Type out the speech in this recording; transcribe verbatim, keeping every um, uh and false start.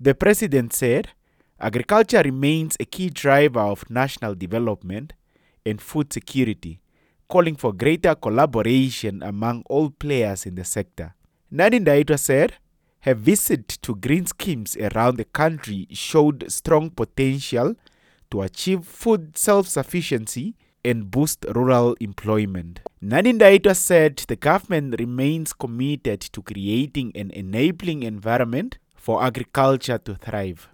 The president said, agriculture remains a key driver of national development and food security, calling for greater collaboration among all players in the sector. Nadine Ndaitwah said her visit to green schemes around the country showed strong potential to achieve food self-sufficiency and boost rural employment. Nadine Ndaitwah said the government remains committed to creating an enabling environment for agriculture to thrive.